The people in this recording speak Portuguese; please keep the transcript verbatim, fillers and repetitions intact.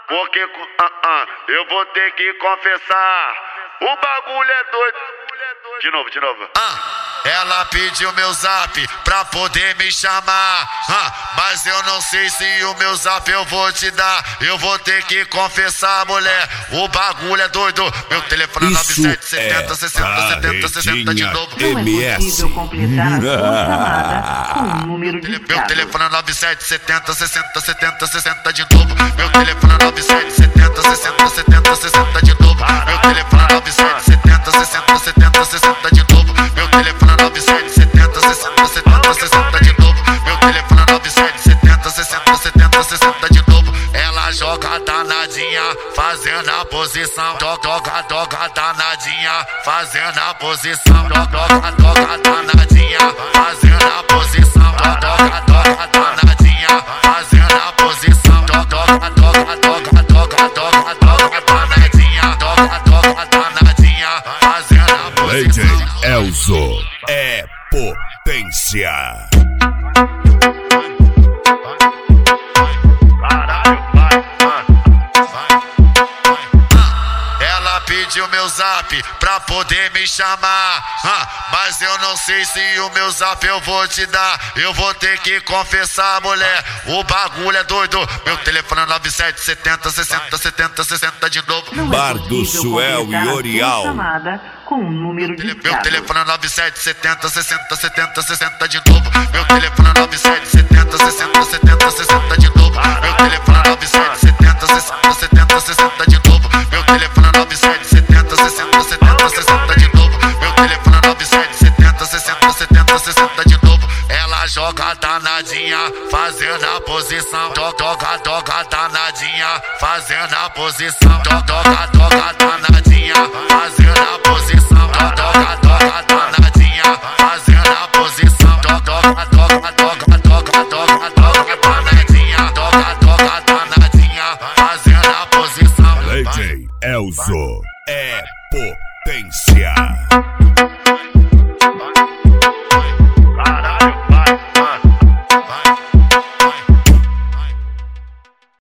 porque ah, ah, eu vou ter que confessar. O bagulho é doido. De novo, de novo. Ah. Ela pediu meu zap pra poder me chamar, ah, mas eu não sei se o meu zap eu vou te dar. Eu vou ter que confessar, mulher, o bagulho é doido. Meu telefone é nove sete setenta sessenta setenta sessenta de novo. Não é possível completar a sua chamada com um número de Meu telefone é nove sete setenta sessenta setenta sessenta de novo. Meu telefone é nove sete setenta sessenta setenta sessenta de novo. Meu telefone é nove sete setenta sessenta setenta sessenta de novo. Meu telefone é nove sete setenta sessenta setenta sessenta de novo. Meu telefone é nove sete setenta sessenta setenta sessenta de novo. Ela joga danadinha, fazendo a posição. Joga, joga danadinha, fazendo a posição. Joga, joga danadinha, fazendo a posição. Joga, joga danadinha, fazendo a posição. Joga, joga, joga, joga, joga, joga danadinha. Joga, joga danadinha, fazendo a posição. D J Elzo é potência. Ela pediu meu zap pra poder me chamar, ah, mas eu não sei se o meu zap eu vou te dar. Eu vou ter que confessar, mulher, o bagulho é doido. Meu telefone é nove sete setenta sessenta setenta sessenta de novo. Não Bar é do Suel e Orial. Chamada com um número de Meu telefone é nove sete setenta sessenta setenta sessenta de novo. Meu telefone é nove sete setenta sessenta setenta sessenta de novo. Meu telefone é nove sete setenta sessenta setenta sessenta de novo. Meu telefone é nove sete setenta sessenta setenta sessenta de novo. Meu telefone é nove sete setenta sessenta setenta sessenta de novo. Ela joga danadinha, fazendo a posição. Joga, joga danadinha, fazendo a posição. Joga, joga danadinha, fazendo a posição. Joga, joga